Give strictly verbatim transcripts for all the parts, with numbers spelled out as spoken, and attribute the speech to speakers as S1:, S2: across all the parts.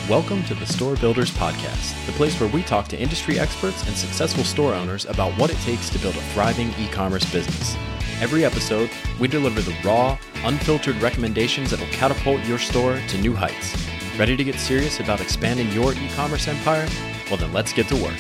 S1: Welcome to the Store Builders Podcast, the place where we talk to industry experts and successful store owners about what it takes to build a thriving e-commerce business. Every episode, we deliver the raw, unfiltered recommendations that will catapult your store to new heights. Ready to get serious about expanding your e-commerce empire? Well, then let's get to work.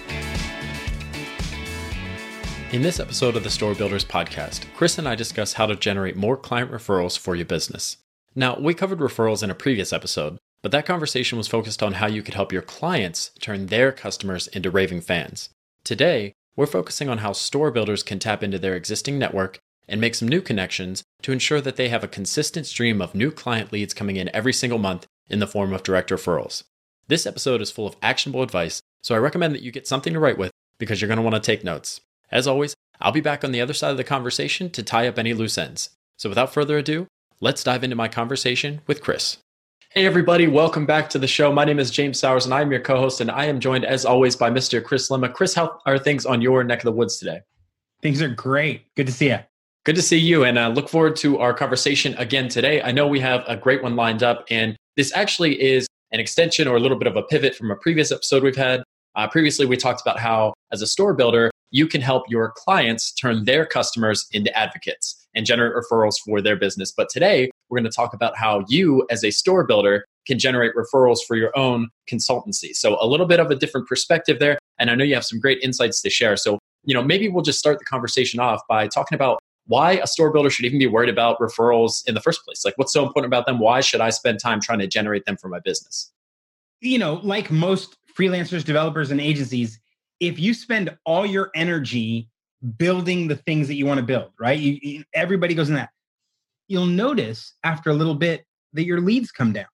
S1: In this episode of the Store Builders Podcast, Chris and I discuss how to generate more client referrals for your business. Now, we covered referrals in a previous episode, but that conversation was focused on how you could help your clients turn their customers into raving fans. Today, we're focusing on how store builders can tap into their existing network and make some new connections to ensure that they have a consistent stream of new client leads coming in every single month in the form of direct referrals. This episode is full of actionable advice, so I recommend that you get something to write with because you're going to want to take notes. As always, I'll be back on the other side of the conversation to tie up any loose ends. So without further ado, let's dive into my conversation with Chris. Hey everybody, welcome back to the show. My name is James Sowers and I'm your co-host, and I am joined as always by Mister Chris Lema. Chris, how are things on your neck of the woods today?
S2: Things are great. Good to see you.
S1: Good to see you, and I uh, look forward to our conversation again today. I know we have a great one lined up, and this actually is an extension or a little bit of a pivot from a previous episode we've had. Uh, previously, we talked about how as a store builder, you can help your clients turn their customers into advocates and generate referrals for their business. But today, we're going to talk about how you, as a store builder, can generate referrals for your own consultancy. So a little bit of a different perspective there. And I know you have some great insights to share. So, you know, maybe we'll just start the conversation off by talking about why a store builder should even be worried about referrals in the first place. Like, what's so important about them? Why should I spend time trying to generate them for my business?
S2: You know, like most freelancers, developers, and agencies, if you spend all your energy building the things that you want to build, right? You, you, everybody goes in that. You'll notice after a little bit that your leads come down,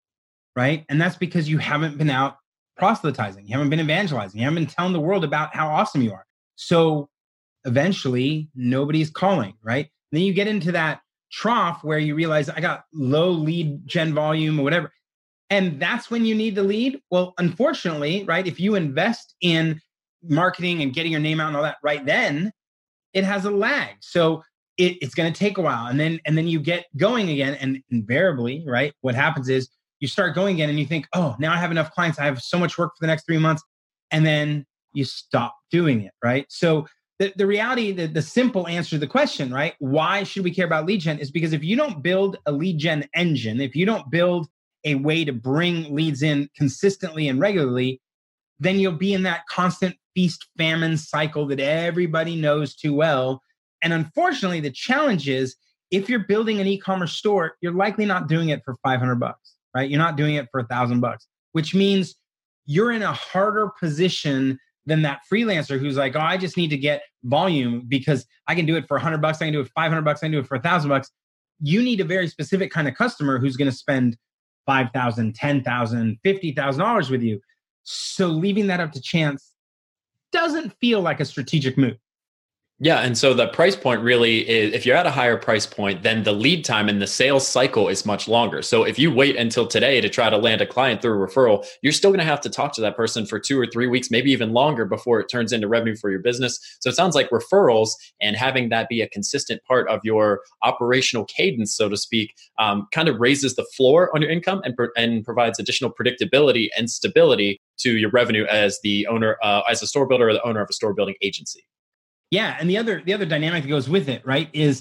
S2: right? And that's because you haven't been out proselytizing. You haven't been evangelizing. You haven't been telling the world about how awesome you are. So eventually, nobody's calling, right? Then you get into that trough where you realize I got low lead gen volume or whatever. And that's when you need the lead. Well, unfortunately, right, if you invest in marketing and getting your name out and all that right then, it has a lag. So it, it's going to take a while. And then and then you get going again. And invariably, right, what happens is you start going again and you think, oh, now I have enough clients. I have so much work for the next three months. And then you stop doing it, right? So the, the reality, the, the simple answer to the question, right, why should we care about lead gen is because if you don't build a lead gen engine, if you don't build a way to bring leads in consistently and regularly, then you'll be in that constant feast famine cycle that everybody knows too well. And unfortunately, the challenge is if you're building an e-commerce store, you're likely not doing it for five hundred bucks, right? You're not doing it for a thousand bucks, which means you're in a harder position than that freelancer who's like, oh, I just need to get volume because I can do it for a hundred bucks. I can do it for five hundred bucks. I can do it for a thousand bucks. You need a very specific kind of customer who's going to spend five thousand, ten thousand, fifty thousand dollars with you. So leaving that up to chance doesn't feel like a strategic move.
S1: Yeah. And so the price point really is, if you're at a higher price point, then the lead time and the sales cycle is much longer. So if you wait until today to try to land a client through a referral, you're still going to have to talk to that person for two or three weeks, maybe even longer before it turns into revenue for your business. So it sounds like referrals and having that be a consistent part of your operational cadence, so to speak, um, kind of raises the floor on your income and, and provides additional predictability and stability to your revenue as the owner, uh, as a store builder or the owner of a store building agency.
S2: Yeah. And the other the other dynamic that goes with it, right, is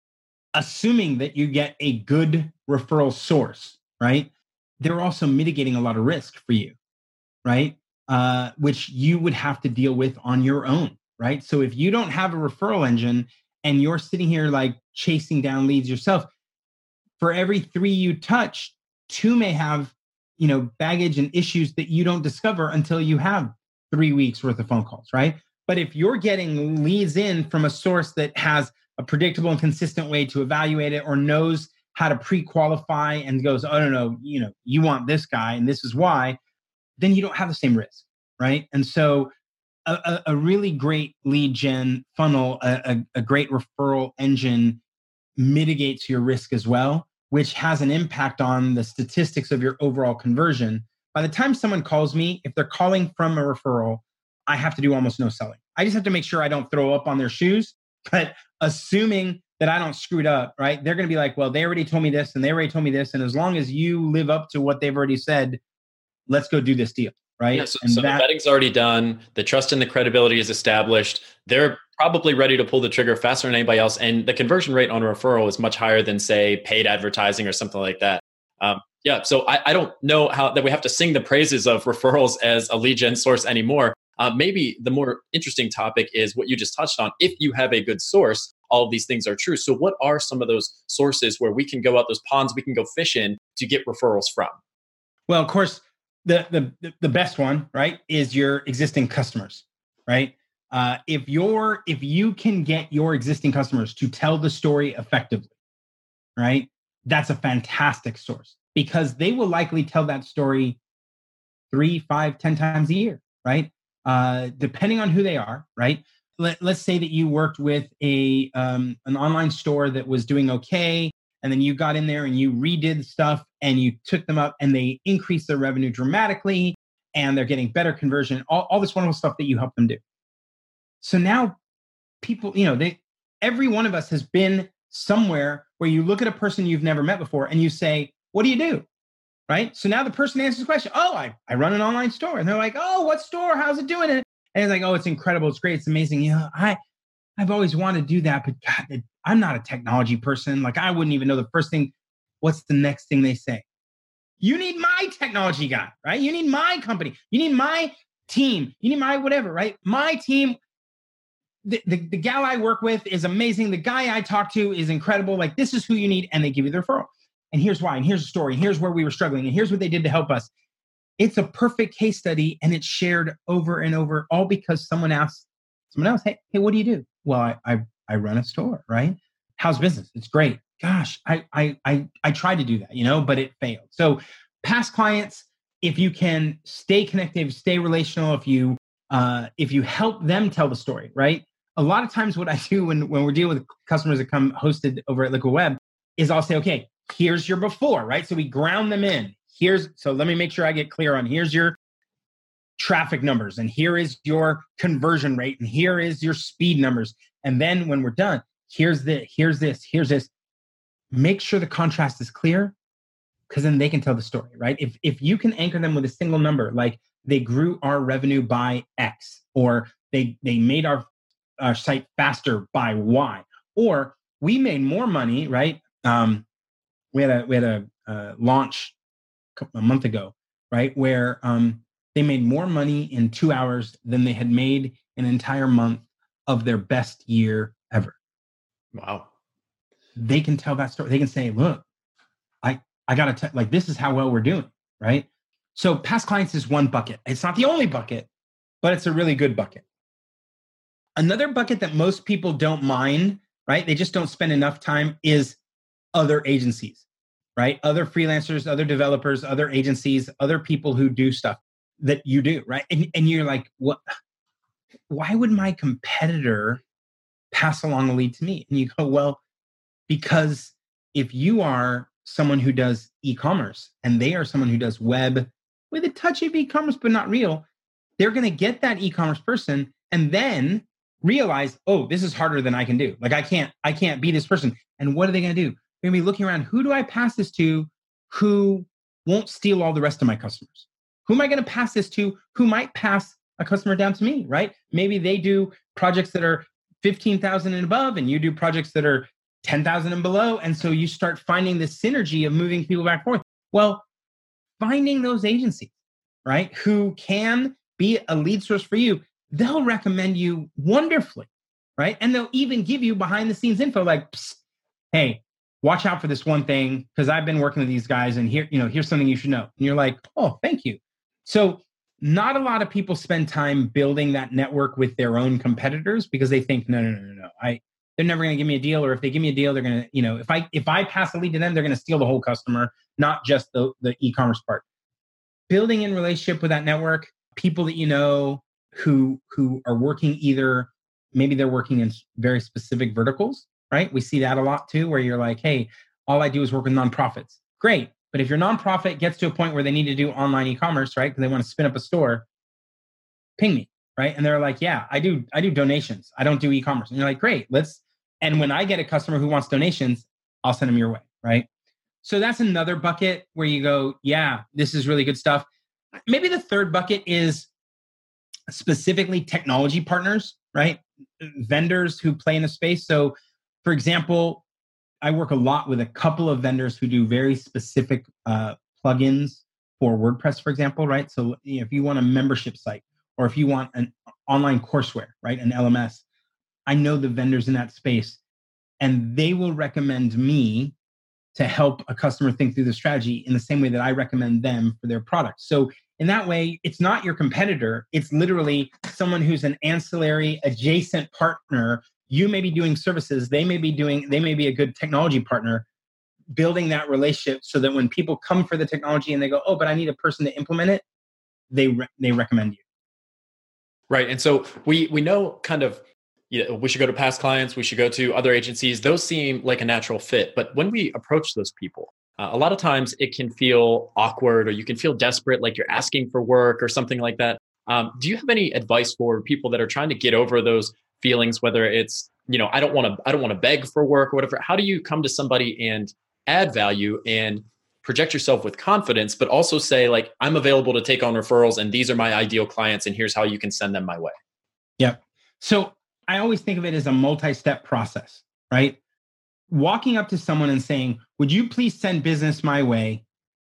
S2: assuming that you get a good referral source, right? They're also mitigating a lot of risk for you, right? Uh, which you would have to deal with on your own, right? So if you don't have a referral engine and you're sitting here like chasing down leads yourself, for every three you touch, two may have, you know, baggage and issues that you don't discover until you have three weeks worth of phone calls, right? But if you're getting leads in from a source that has a predictable and consistent way to evaluate it or knows how to pre-qualify and goes, oh, no, no, you know, you want this guy and this is why, then you don't have the same risk, right? And so a, a, a really great lead gen funnel, a, a, a great referral engine mitigates your risk as well, which has an impact on the statistics of your overall conversion. By the time someone calls me, if they're calling from a referral, I have to do almost no selling. I just have to make sure I don't throw up on their shoes. But assuming that I don't screw it up, right? They're going to be like, well, they already told me this and they already told me this. And as long as you live up to what they've already said, let's go do this deal. Right.
S1: Yeah, so,
S2: and
S1: so
S2: that,
S1: the betting's already done. The trust and the credibility is established. They're probably ready to pull the trigger faster than anybody else. And the conversion rate on a referral is much higher than, say, paid advertising or something like that. Um, yeah. So I, I don't know how that we have to sing the praises of referrals as a lead gen source anymore. Uh, maybe the more interesting topic is what you just touched on. If you have a good source, all of these things are true. So what are some of those sources where we can go out, those ponds we can go fish in to get referrals from?
S2: Well, of course, the the the best one, right, is your existing customers, right? Uh, if you're if you can get your existing customers to tell the story effectively, right, that's a fantastic source because they will likely tell that story three, five, ten times a year, right? Uh, depending on who they are, right? Let, let's say that you worked with a um, an online store that was doing okay, and then you got in there and you redid stuff and you took them up and they increased their revenue dramatically and they're getting better conversion, all, all this wonderful stuff that you help them do. So now people, you know, they, every one of us has been somewhere where you look at a person you've never met before and you say, what do you do? Right? So now the person answers the question, oh, I, I run an online store. And they're like, oh, what store? How's it doing? And it's like, oh, it's incredible. It's great. It's amazing. You know, I, I've always wanted to do that, but God, I'm not a technology person. Like I wouldn't even know the first thing. What's the next thing they say? You need my technology guy, right? You need my company. You need my team. You need my whatever, right? My team, the, the, the gal I work with is amazing. The guy I talk to is incredible. Like this is who you need. And they give you the referral. And here's why. And here's the story. And here's where we were struggling. And here's what they did to help us. It's a perfect case study. And it's shared over and over, all because someone asked someone else, hey, hey, what do you do? Well, I, I, I run a store, right? How's business? It's great. Gosh, I, I, I, I tried to do that, you know, but it failed. So past clients, if you can stay connected, stay relational, if you, uh, if you help them tell the story, right? A lot of times what I do when, when we're dealing with customers that come hosted over at Liquid Web is I'll say, okay, here's your before, right? So we ground them in. Here's, so let me make sure I get clear on here's your traffic numbers and here is your conversion rate and here is your speed numbers. And then when we're done, here's the, here's this, here's this. Make sure the contrast is clear because then they can tell the story, right? If if you can anchor them with a single number, like they grew our revenue by X, or they they made our, our site faster by Y, or we made more money, right? Um, we had a we had a uh, launch a month ago, right, where um, they made more money in two hours than they had made an entire month of their best year ever.
S1: Wow.
S2: They can tell that story. They can say, look, I, I got to, like, this is how well we're doing, right? So past clients is one bucket. It's not the only bucket, but it's a really good bucket. Another bucket that most people don't mind, right? They just don't spend enough time is other agencies, right? Other freelancers, other developers, other agencies, other people who do stuff that you do, right? And, and you're like, what? Why would my competitor pass along a lead to me? And you go, well, because if you are someone who does e-commerce and they are someone who does web with a touch of e-commerce, but not real, they're going to get that e-commerce person and then realize, oh, this is harder than I can do. Like I can't, I can't be this person. And what are they going to do? They're going to be looking around. Who do I pass this to who won't steal all the rest of my customers? Who am I going to pass this to who might pass a customer down to me, right? Maybe they do projects that are fifteen thousand and above and you do projects that are ten thousand and below. And so you start finding this synergy of moving people back and forth. Well, finding those agencies, right, who can be a lead source for you, they'll recommend you wonderfully, right? And they'll even give you behind the scenes info like, hey, watch out for this one thing because I've been working with these guys and here, you know, here's something you should know. And you're like, oh, thank you. So not a lot of people spend time building that network with their own competitors because they think, no, no, no, no, no. I, they're never going to give me a deal. Or if they give me a deal, they're going to, you know, if I, if I pass a lead to them, they're going to steal the whole customer, not just the, the e-commerce part. Building in relationship with that network, people that you know who, who are working either, maybe they're working in very specific verticals, right? We see that a lot too, where you're like, hey, all I do is work with nonprofits. Great. But if your nonprofit gets to a point where they need to do online e-commerce, right? Because they want to spin up a store, ping me, right? And they're like, yeah, I do, I do donations. I don't do e-commerce. And you're like, great, let's, and when I get a customer who wants donations, I'll send them your way, right? So that's another bucket where you go, yeah, this is really good stuff. maybe the third bucket is specifically technology partners, right? Vendors who play in the space. So for example, I work a lot with a couple of vendors who do very specific uh, plugins for WordPress, for example, right? So you know, if you want a membership site or if you want an online courseware, right, an L M S, I know the vendors in that space and they will recommend me to help a customer think through the strategy in the same way that I recommend them for their product. So in that way, it's not your competitor. It's literally someone who's an ancillary adjacent partner. You may be doing services. They may be doing, they may be a good technology partner, building that relationship so that when people come for the technology and they go, oh, but I need a person to implement it, they, re- they recommend you.
S1: Right. And so we, we know kind of, you know, we should go to past clients, we should go to other agencies. Those seem like a natural fit. But when we approach those people, uh, a lot of times it can feel awkward or you can feel desperate, like you're asking for work or something like that. Um, do you have any advice for people that are trying to get over those feelings, whether it's, you know, I don't want to, I don't want to beg for work or whatever? How do you come to somebody and add value and project yourself with confidence, but also say like, I'm available to take on referrals and these are my ideal clients and here's how you can send them my way?
S2: Yep. So I always think of it as a multi-step process, right? Walking up to someone and saying, would you please send business my way?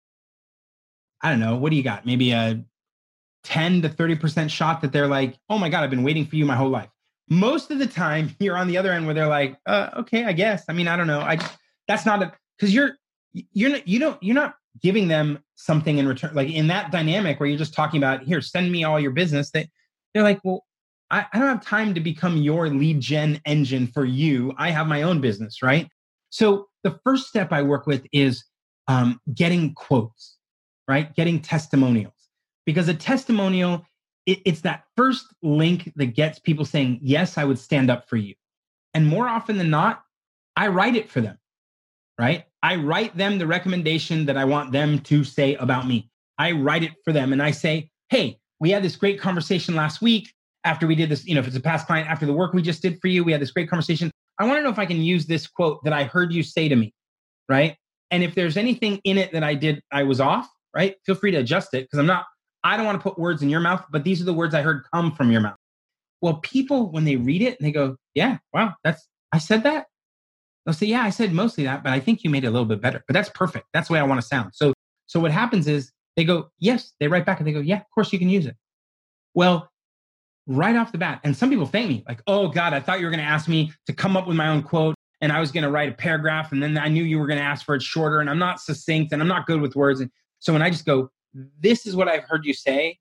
S2: I don't know. What do you got? Maybe a ten to thirty percent shot that they're like, oh my God, I've been waiting for you my whole life. Most of the time you're on the other end where they're like, uh, okay, I guess. I mean, I don't know. I just, that's not a, cause you're, you're not, you don't, you're not giving them something in return. Like in that dynamic where you're just talking about, here, send me all your business. They, they're like, well, I, I don't have time to become your lead gen engine for you. I have my own business, right? So the first step I work with is um, getting quotes, right? Getting testimonials. Because a testimonial, it, it's that first link that gets people saying, yes, I would stand up for you. And more often than not, I write it for them, right? I write them the recommendation that I want them to say about me. I write it for them and I say, hey, we had this great conversation last week after we did this, you know, if it's a past client, after the work we just did for you, we had this great conversation. I want to know if I can use this quote that I heard you say to me, right? And if there's anything in it that I did, I was off, right? Feel free to adjust it because I'm not, I don't want to put words in your mouth, but these are the words I heard come from your mouth. Well, people, when they read it and they go, yeah, wow, that's, I said that. They'll say, yeah, I said mostly that, but I think you made it a little bit better, but that's perfect. That's the way I want to sound. So, so what happens is they go, yes, they write back and they go, yeah, of course you can use it. Well, right off the bat, and some people thank me like, oh God, I thought you were going to ask me to come up with my own quote and I was going to write a paragraph and then I knew you were going to ask for it shorter and I'm not succinct and I'm not good with words. And so when I just go, this is what I've heard you say.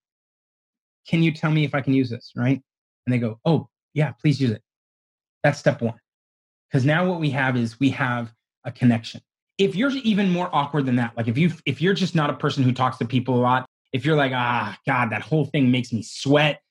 S2: Can you tell me if I can use this? Right. And they go, oh yeah, please use it. That's step one. Because now what we have is we have a connection. If you're even more awkward than that, like if you if you're just not a person who talks to people a lot, if you're like, ah, God, that whole thing makes me sweat,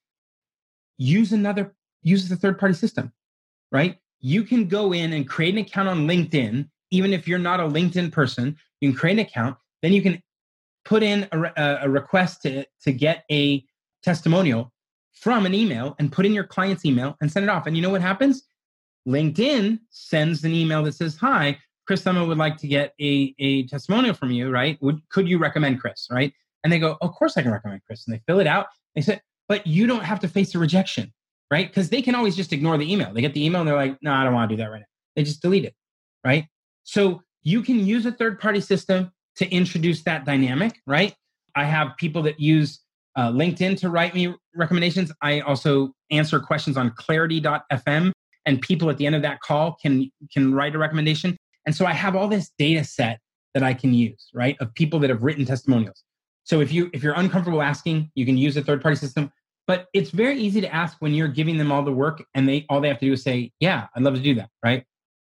S2: use another, use the third-party system, right? You can go in and create an account on LinkedIn, even if you're not a LinkedIn person, you can create an account, then you can put in a, a request to, to get a testimonial from an email and put in your client's email and send it off. And you know what happens? LinkedIn sends an email that says, hi, Chris Summer would like to get a, a testimonial from you, right? Would, could you recommend Chris, right? And they go, of course I can recommend Chris. And they fill it out. They say, but you don't have to face a rejection, right? Because they can always just ignore the email. They get the email and they're like, no, I don't want to do that right now. They just delete it, right? So you can use a third-party system to introduce that dynamic, right? I have people that use uh, LinkedIn to write me recommendations. I also answer questions on clarity dot f m. And people at the end of that call can, can write a recommendation. And so I have all this data set that I can use, right? Of people that have written testimonials. So if, you, if you're uncomfortable asking, you can use a third-party system. But it's very easy to ask when you're giving them all the work and they all they have to do is say, yeah, I'd love to do that, right?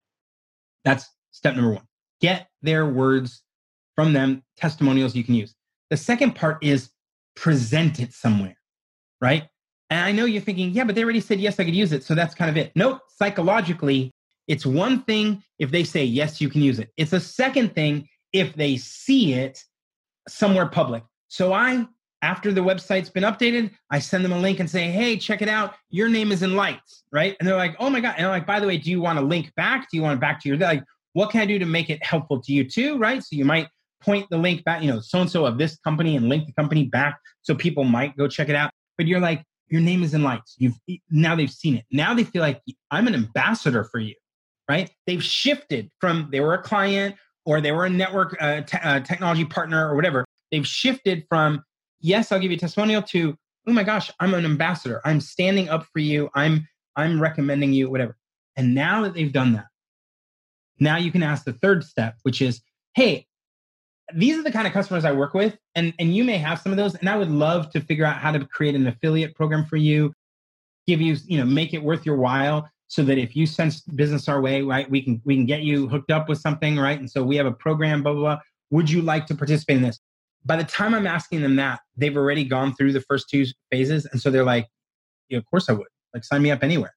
S2: That's step number one. Get their words from them, testimonials you can use. The second part is present it somewhere, right? And I know you're thinking, yeah, but they already said, yes, I could use it. So that's kind of it. Nope. Psychologically, it's one thing if they say, yes, you can use it. It's a second thing if they see it somewhere public. So I, after the website's been updated, I send them a link and say, hey, check it out. Your name is in lights, right? And they're like, oh my God. And I'm like, by the way, do you want a link back? Do you want it back to your, like, what can I do to make it helpful to you too, right? So you might point the link back, you know, so-and-so of this company and link the company back so people might go check it out. But you're like, your name is in lights. You've now they've seen it. Now they feel like I'm an ambassador for you, right? They've shifted from they were a client or they were a network uh, te- uh, technology partner or whatever. They've shifted from, yes, I'll give you a testimonial to, oh my gosh, I'm an ambassador. I'm standing up for you. I'm I'm recommending you, whatever. And now that they've done that, now you can ask the third step, which is, hey, these are the kind of customers I work with, and, and you may have some of those, and I would love to figure out how to create an affiliate program for you, give you, you know, make it worth your while so that if you send business our way, right, we can we can get you hooked up with something, right? And so we have a program, blah, blah, blah. Would you like to participate in this? By the time I'm asking them that, they've already gone through the first two phases. And so they're like, yeah, of course I would. Like, sign me up anywhere.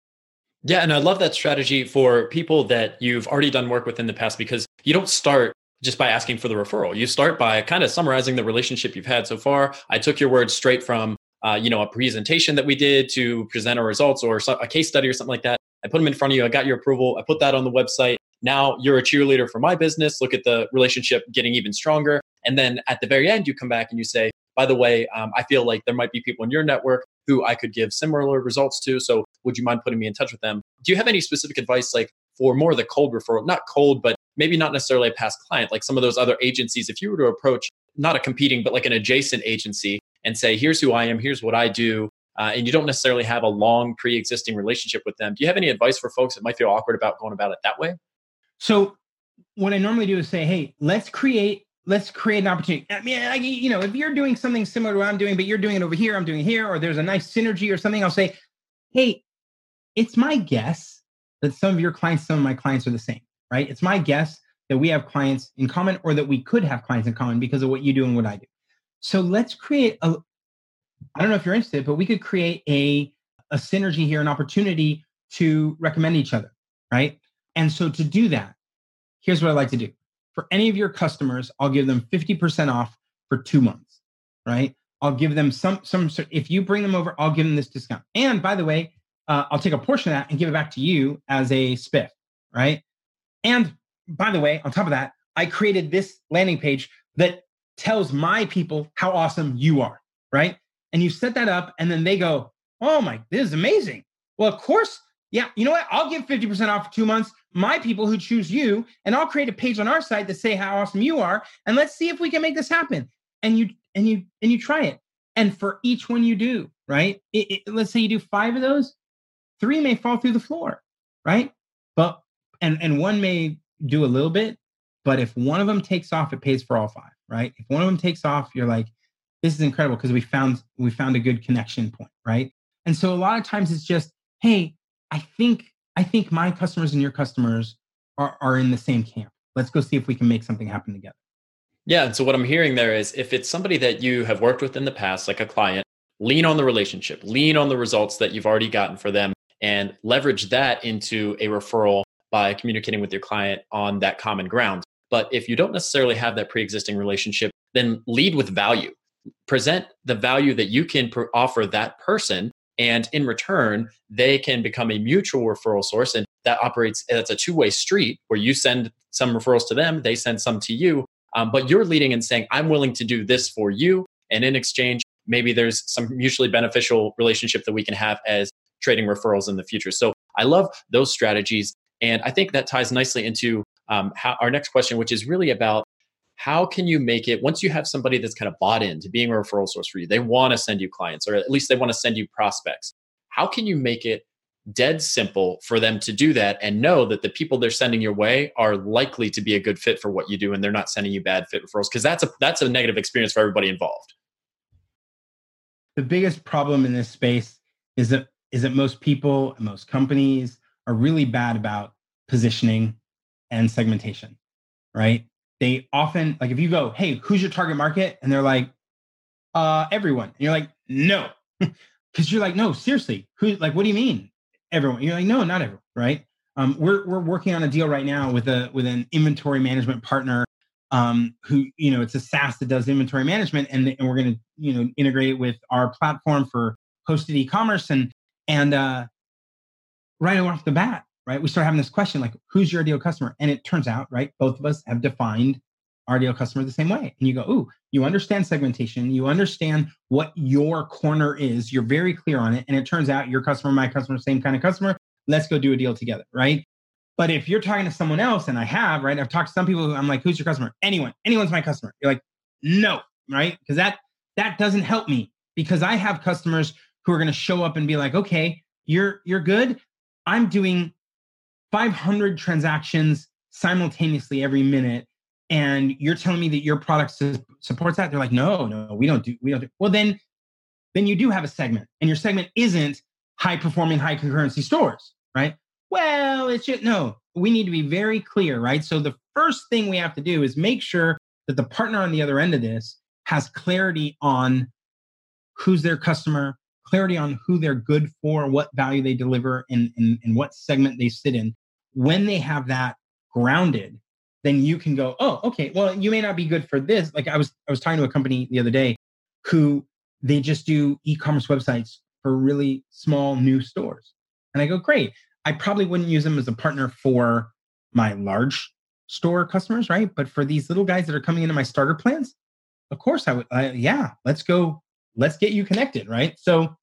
S1: Yeah, and I love that strategy for people that you've already done work with in the past, because you don't start just by asking for the referral. You start by kind of summarizing the relationship you've had so far. I took your words straight from, uh, you know, a presentation that we did to present our results or a case study or something like that. I put them in front of you. I got your approval. I put that on the website. Now you're a cheerleader for my business. Look at the relationship getting even stronger. And then at the very end, you come back and you say, by the way, um, I feel like there might be people in your network who I could give similar results to. So would you mind putting me in touch with them? Do you have any specific advice, like for more of the cold referral, not cold, but maybe not necessarily a past client, like some of those other agencies, if you were to approach not a competing, but like an adjacent agency and say, here's who I am, here's what I do, uh, and you don't necessarily have a long pre-existing relationship with them. Do you have any advice for folks that might feel awkward about going about it that way?
S2: So what I normally do is say, hey, let's create, let's create an opportunity. I mean, I, you know, if you're doing something similar to what I'm doing, but you're doing it over here, I'm doing it here, or there's a nice synergy or something, I'll say, hey, it's my guess that some of your clients, some of my clients are the same, right? It's my guess that we have clients in common, or that we could have clients in common because of what you do and what I do. So let's create a, I don't know if you're interested, but we could create a, a synergy here, an opportunity to recommend each other, right? And so to do that, here's what I like to do. For any of your customers, I'll give them fifty percent off for two months, right? I'll give them some, some, if you bring them over, I'll give them this discount. And by the way, uh, I'll take a portion of that and give it back to you as a spiff, right? And by the way, on top of that, I created this landing page that tells my people how awesome you are, right? And you set that up and then they go, oh my, this is amazing. Well, of course, yeah, you know what? I'll give fifty percent off for two months, my people who choose you, and I'll create a page on our site to say how awesome you are. And let's see if we can make this happen. And you, and you, and you try it. And for each one you do, right? It, it, let's say you do five of those, three may fall through the floor, right? But, and, and one may do a little bit, but if one of them takes off, it pays for all five, right? If one of them takes off, you're like, this is incredible because we found, we found a good connection point, right? And so a lot of times it's just, hey, I think, I think my customers and your customers are, are in the same camp. Let's go see if we can make something happen together.
S1: Yeah. And so what I'm hearing there is, if it's somebody that you have worked with in the past, like a client, lean on the relationship, lean on the results that you've already gotten for them, and leverage that into a referral by communicating with your client on that common ground. But if you don't necessarily have that pre-existing relationship, then lead with value. Present the value that you can pr- offer that person. And in return, they can become a mutual referral source. And that operates, it's a two-way street where you send some referrals to them, they send some to you. Um, but you're leading and saying, I'm willing to do this for you. And in exchange, maybe there's some mutually beneficial relationship that we can have as trading referrals in the future. So I love those strategies. And I think that ties nicely into um, how, our next question, which is really about how can you make it, once you have somebody that's kind of bought into being a referral source for you, they want to send you clients, or at least they want to send you prospects. How can you make it dead simple for them to do that and know that the people they're sending your way are likely to be a good fit for what you do, and they're not sending you bad fit referrals? Because that's a that's a negative experience for everybody involved.
S2: The biggest problem in this space is that is that most people and most companies are really bad about positioning and segmentation, right? They often, like if you go, hey, who's your target market? And they're like, uh, everyone. And you're like, no. Because you're like, no, seriously, who, like, what do you mean? Everyone. You're like, no, not everyone, right? Um, we're we're working on a deal right now with a with an inventory management partner um, who, you know, it's a SaaS that does inventory management, and, and we're going to, you know, integrate it with our platform for hosted e-commerce. And and uh, right off the bat, right, we start having this question like, who's your ideal customer? And it turns out, right, both of us have defined our ideal customer the same way. And you go, ooh, you understand segmentation. You understand what your corner is. You're very clear on it. And it turns out your customer, my customer, same kind of customer. Let's go do a deal together, right? But if you're talking to someone else, and I have, right? I've talked to some people who I'm like, who's your customer? Anyone. Anyone's my customer. You're like, no, right? Because that that doesn't help me, because I have customers who are going to show up and be like, okay, you're you're good. I'm doing five hundred transactions simultaneously every minute, and you're telling me that your product su- supports that. They're like, no, no, we don't do, we don't do. Well, then, then you do have a segment, and your segment isn't high performing, high concurrency stores, right? Well, it's just, no, we need to be very clear, right? So the first thing we have to do is make sure that the partner on the other end of this has clarity on who's their customer, clarity on who they're good for, what value they deliver, and, and, and what segment they sit in. When they have that grounded, then you can go, oh, okay, well, you may not be good for this. Like I was, I was talking to a company the other day who they just do e-commerce websites for really small new stores. And I go, great. I probably wouldn't use them as a partner for my large store customers, right? But for these little guys that are coming into my starter plans, of course I would, I, yeah, let's go, let's get you connected, right? So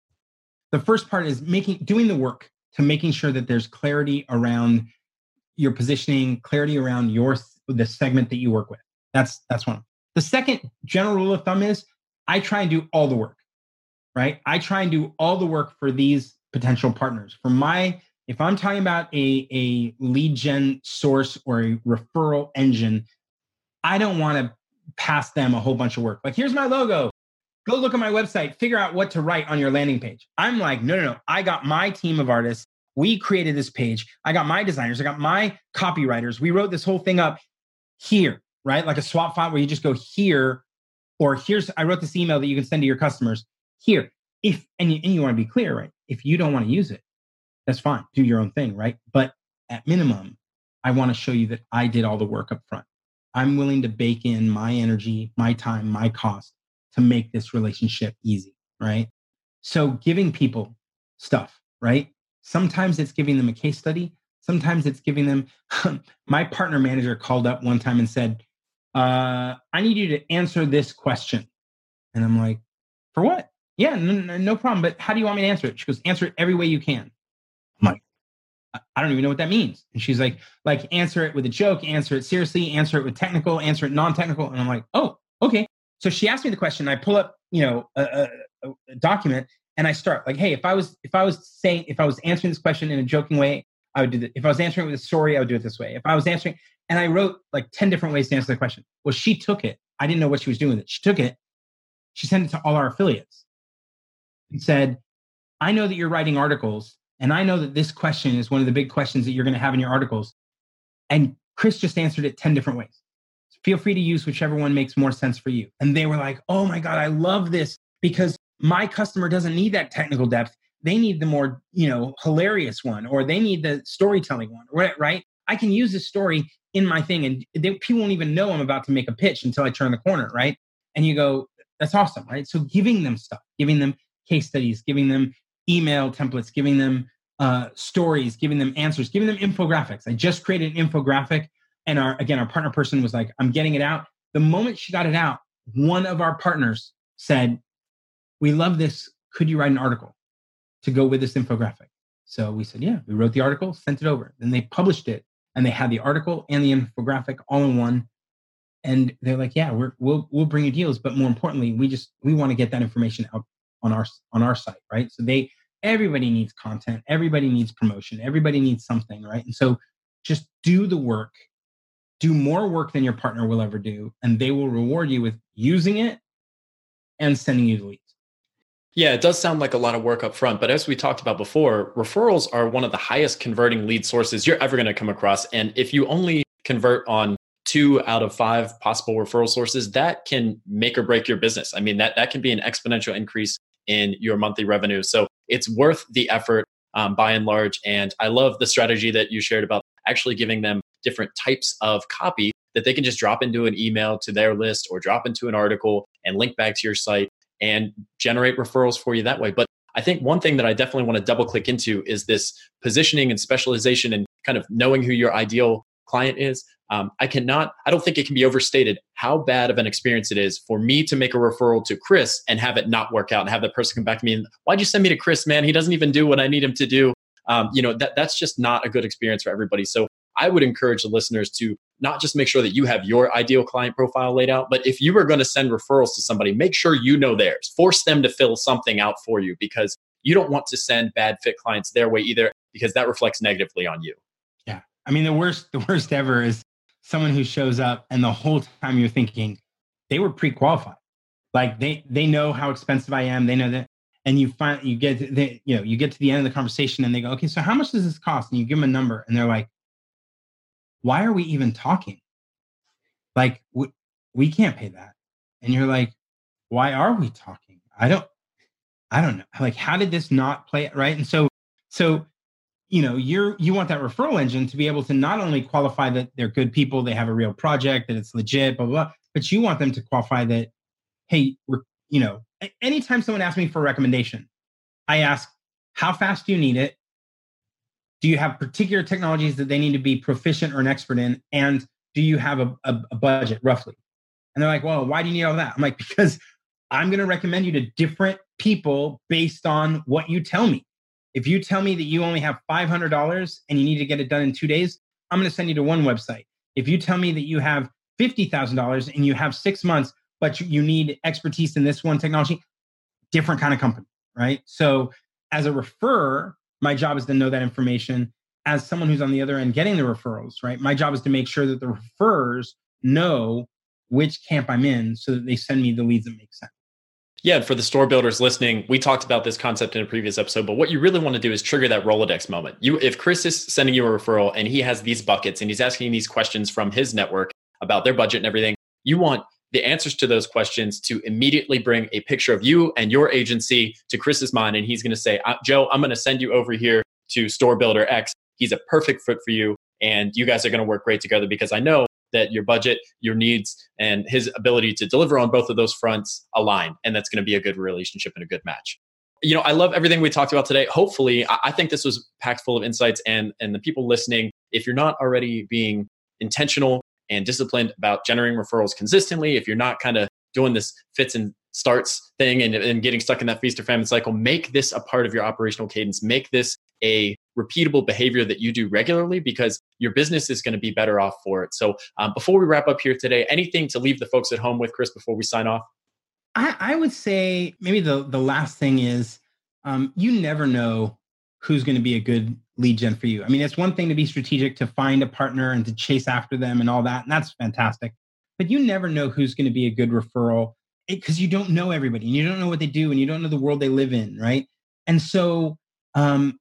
S2: the first part is making, doing the work to making sure that there's clarity around your positioning, clarity around your, the segment that you work with. That's, that's one. The second general rule of thumb is I try and do all the work, right? I try and do all the work for these potential partners. For my, if I'm talking about a, a lead gen source or a referral engine, I don't want to pass them a whole bunch of work. Like, here's my logo. Go look at my website, figure out what to write on your landing page. I'm like, no, no, no. I got my team of artists. We created this page. I got my designers. I got my copywriters. We wrote this whole thing up here, right? Like a swap font where you just go here, or here's, I wrote this email that you can send to your customers here. If, and you, and you want to be clear, right? If you don't want to use it, that's fine. Do your own thing, right? But at minimum, I want to show you that I did all the work up front. I'm willing to bake in my energy, my time, my cost to make this relationship easy, right? So giving people stuff, right? Sometimes it's giving them a case study. Sometimes it's giving them, my partner manager called up one time and said, uh, I need you to answer this question. And I'm like, for what? Yeah, no, no problem. But how do you want me to answer it? She goes, answer it every way you can. I'm like, I don't even know what that means. And she's like, like, answer it with a joke, answer it seriously, answer it with technical, answer it non-technical. And I'm like, oh, okay. So she asked me the question. I pull up, you know, a, a, a document, and I start like, hey, if I was, if I was saying, if I was answering this question in a joking way, I would do that. If I was answering it with a story, I would do it this way. If I was answering, and I wrote like ten different ways to answer the question. Well, she took it. I didn't know what she was doing with it. She took it. She sent it to all our affiliates and said, I know that you're writing articles, and I know that this question is one of the big questions that you're going to have in your articles. And Chris just answered it ten different ways. So feel free to use whichever one makes more sense for you. And they were like, oh my God, I love this, because my customer doesn't need that technical depth. They need the more, you know, hilarious one, or they need the storytelling one, right? I can use this story in my thing, and they, people won't even know I'm about to make a pitch until I turn the corner, right? And you go, that's awesome, right? So giving them stuff, giving them case studies, giving them email templates, giving them uh, stories, giving them answers, giving them infographics. I just created an infographic, and our, again, our partner person was like, I'm getting it out. The moment she got it out, one of our partners said, we love this. Could you write an article to go with this infographic? So we said, yeah, we wrote the article, sent it over. Then they published it, and they had the article and the infographic all in one. And they're like, yeah, we're, we'll, we'll bring you deals. But more importantly, we just, we want to get that information out on our, on our site, right? So they, everybody needs content. Everybody needs promotion. Everybody needs something, right? And so just do the work, do more work than your partner will ever do. And they will reward you with using it and sending you the leads.
S1: Yeah, it does sound like a lot of work up front, but as we talked about before, referrals are one of the highest converting lead sources you're ever going to come across. And if you only convert on two out of five possible referral sources, that can make or break your business. I mean, that, that can be an exponential increase in your monthly revenue. So it's worth the effort um, by and large. And I love the strategy that you shared about actually giving them different types of copy that they can just drop into an email to their list or drop into an article and link back to your site and generate referrals for you that way. But I think one thing that I definitely want to double click into is this positioning and specialization and kind of knowing who your ideal client is. Um, I cannot, I don't think it can be overstated how bad of an experience it is for me to make a referral to Chris and have it not work out and have that person come back to me and, why'd you send me to Chris, man? He doesn't even do what I need him to do. Um, you know, that that's just not a good experience for everybody. So I would encourage the listeners to not just make sure that you have your ideal client profile laid out, but if you are going to send referrals to somebody, make sure you know theirs. Force them to fill something out for you, because you don't want to send bad fit clients their way either, because that reflects negatively on you.
S2: Yeah. I mean, the worst, the worst ever is someone who shows up and the whole time you're thinking they were pre-qualified. Like they, they know how expensive I am. They know that. And you find, you get, to the, you know, you get to the end of the conversation and they go, okay, so how much does this cost? And you give them a number and they're like, why are we even talking? Like, we, we can't pay that. And you're like, why are we talking? I don't, I don't know. Like, how did this not play it right? And so, so, you know, you're, you want that referral engine to be able to not only qualify that they're good people, they have a real project, that it's legit, blah, blah, blah, but you want them to qualify that, hey, we're, you know, anytime someone asks me for a recommendation, I ask, how fast do you need it? Do you have particular technologies that they need to be proficient or an expert in? And do you have a, a, a budget roughly? And they're like, well, why do you need all that? I'm like, because I'm going to recommend you to different people based on what you tell me. If you tell me that you only have five hundred dollars and you need to get it done in two days, I'm going to send you to one website. If you tell me that you have fifty thousand dollars and you have six months, but you need expertise in this one technology, different kind of company, right? So as a referrer, my job is to know that information. As someone who's on the other end getting the referrals, right? My job is to make sure that the referrers know which camp I'm in so that they send me the leads that make sense.
S1: Yeah, and for the store builders listening, we talked about this concept in a previous episode, but what you really want to do is trigger that Rolodex moment. You, if Chris is sending you a referral and he has these buckets and he's asking these questions from his network about their budget and everything, you want the answers to those questions to immediately bring a picture of you and your agency to Chris's mind. And he's going to say, Joe, I'm going to send you over here to Store Builder X. He's a perfect fit for you. And you guys are going to work great together, because I know that your budget, your needs, and his ability to deliver on both of those fronts align. And that's going to be a good relationship and a good match. You know, I love everything we talked about today. Hopefully, I think this was packed full of insights, and, and the people listening, if you're not already being intentional and disciplined about generating referrals consistently, if you're not kind of doing this fits and starts thing and, and getting stuck in that feast or famine cycle, make this a part of your operational cadence. Make this a repeatable behavior that you do regularly, because your business is going to be better off for it. So um, before we wrap up here today, anything to leave the folks at home with, Chris, before we sign off?
S2: I, I would say maybe the, the last thing is um, you never know who's going to be a good lead gen for you. I mean, it's one thing to be strategic, to find a partner and to chase after them and all that. And that's fantastic. But you never know who's going to be a good referral, because you don't know everybody and you don't know what they do and you don't know the world they live in, right? And so um,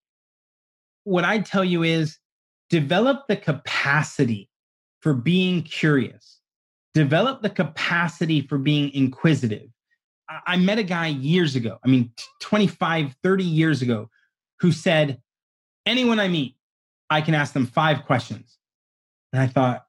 S2: what I tell you is develop the capacity for being curious. Develop the capacity for being inquisitive. I, I met a guy years ago, I mean, twenty-five, thirty years ago, who said, anyone I meet, I can ask them five questions. And I thought,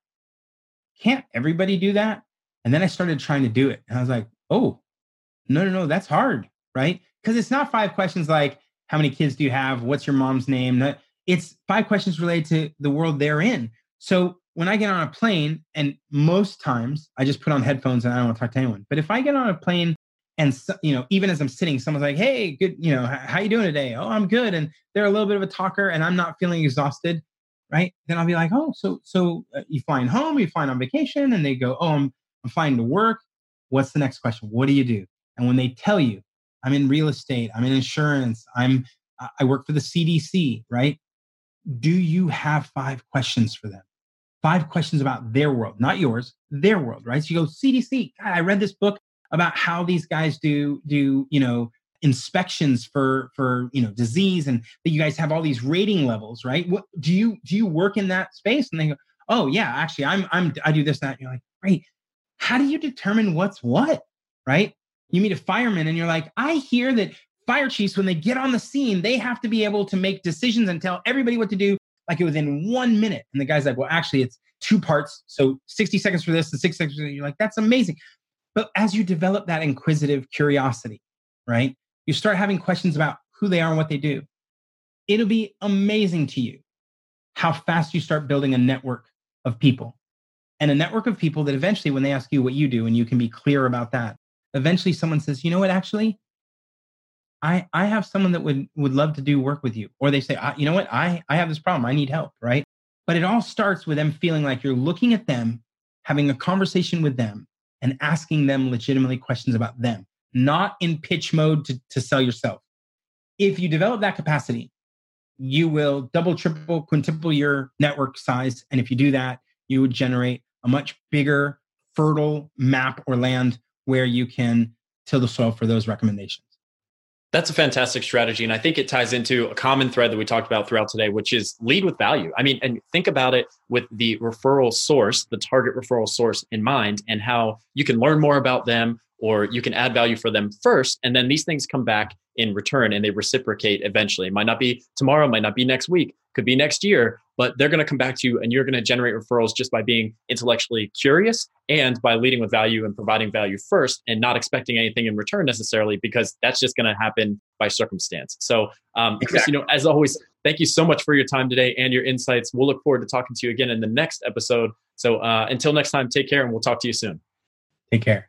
S2: can't everybody do that? And then I started trying to do it. And I was like, oh, no, no, no, that's hard, right? Because it's not five questions like, how many kids do you have? What's your mom's name? It's five questions related to the world they're in. So when I get on a plane, and most times I just put on headphones and I don't want to talk to anyone. But if I get on a plane and, you know, even as I'm sitting, someone's like, hey, good, you know, how you doing today? Oh, I'm good. And they're a little bit of a talker and I'm not feeling exhausted, right? Then I'll be like, oh, so so uh, you flying home? You flying on vacation? And they go, oh, I'm, I'm flying to work. What's the next question? What do you do? And when they tell you, I'm in real estate, I'm in insurance, I'm I work for the C D C, right? Do you have five questions for them? Five questions about their world, not yours, their world, right? So you go, C D C, God, I read this book about how these guys do, do, you know, inspections for, for, you know, disease, and that you guys have all these rating levels, right? What do you, do you work in that space? And they go, oh yeah, actually I'm, I'm, I do this, that. And you're like, great. How do you determine what's what, right? You meet a fireman and you're like, I hear that fire chiefs, when they get on the scene, they have to be able to make decisions and tell everybody what to do like within one minute. And the guy's like, well, actually it's two parts. So sixty seconds for this and six seconds for that. You're like, that's amazing. But as you develop that inquisitive curiosity, right? You start having questions about who they are and what they do. It'll be amazing to you how fast you start building a network of people, and a network of people that eventually, when they ask you what you do and you can be clear about that, eventually someone says, you know what, actually, I, I have someone that would, would love to do work with you. Or they say, I, you know what, I, I have this problem. I need help, right? But it all starts with them feeling like you're looking at them, having a conversation with them, and asking them legitimately questions about them, not in pitch mode to, to sell yourself. If you develop that capacity, you will double, triple, quintuple your network size. And if you do that, you would generate a much bigger, fertile map or land where you can till the soil for those recommendations.
S1: That's a fantastic strategy. And I think it ties into a common thread that we talked about throughout today, which is lead with value. I mean, and think about it with the referral source, the target referral source in mind, and how you can learn more about them, or you can add value for them first. And then these things come back in return and they reciprocate eventually. It might not be tomorrow, might not be next week, could be next year, but they're going to come back to you and you're going to generate referrals just by being intellectually curious and by leading with value and providing value first and not expecting anything in return necessarily, because that's just going to happen by circumstance. So, um, exactly. Chris, you know, as always, thank you so much for your time today and your insights. We'll look forward to talking to you again in the next episode. So uh, until next time, take care and we'll talk to you soon.
S2: Take care.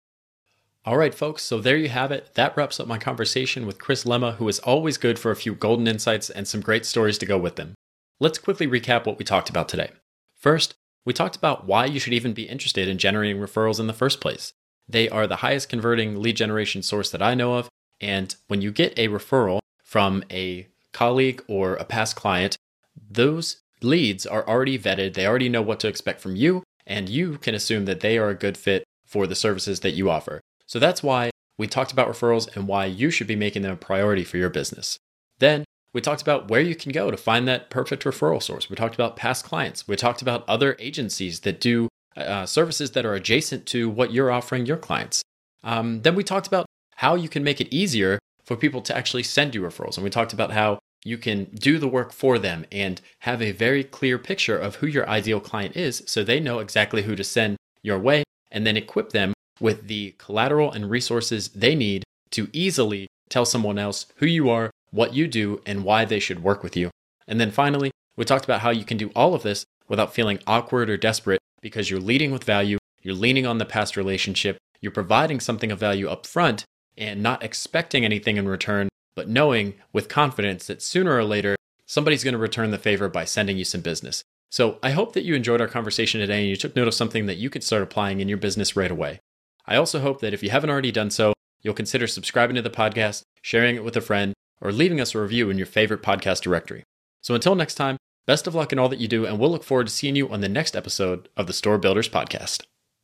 S1: All right, folks. So there you have it. That wraps up my conversation with Chris Lema, who is always good for a few golden insights and some great stories to go with them. Let's quickly recap what we talked about today. First, we talked about why you should even be interested in generating referrals in the first place. They are the highest converting lead generation source that I know of. And when you get a referral from a colleague or a past client, those leads are already vetted. They already know what to expect from you, and you can assume that they are a good fit for the services that you offer. So that's why we talked about referrals and why you should be making them a priority for your business. Then we talked about where you can go to find that perfect referral source. We talked about past clients. We talked about other agencies that do uh, services that are adjacent to what you're offering your clients. Um, then we talked about how you can make it easier for people to actually send you referrals. And we talked about how you can do the work for them and have a very clear picture of who your ideal client is so they know exactly who to send your way, and then equip them with the collateral and resources they need to easily tell someone else who you are, what you do, and why they should work with you. And then finally, we talked about how you can do all of this without feeling awkward or desperate because you're leading with value, you're leaning on the past relationship, you're providing something of value up front and not expecting anything in return, but knowing with confidence that sooner or later, somebody's going to return the favor by sending you some business. So I hope that you enjoyed our conversation today and you took note of something that you could start applying in your business right away. I also hope that if you haven't already done so, you'll consider subscribing to the podcast, sharing it with a friend, or leaving us a review in your favorite podcast directory. So until next time, best of luck in all that you do, and we'll look forward to seeing you on the next episode of the Store Builders Podcast.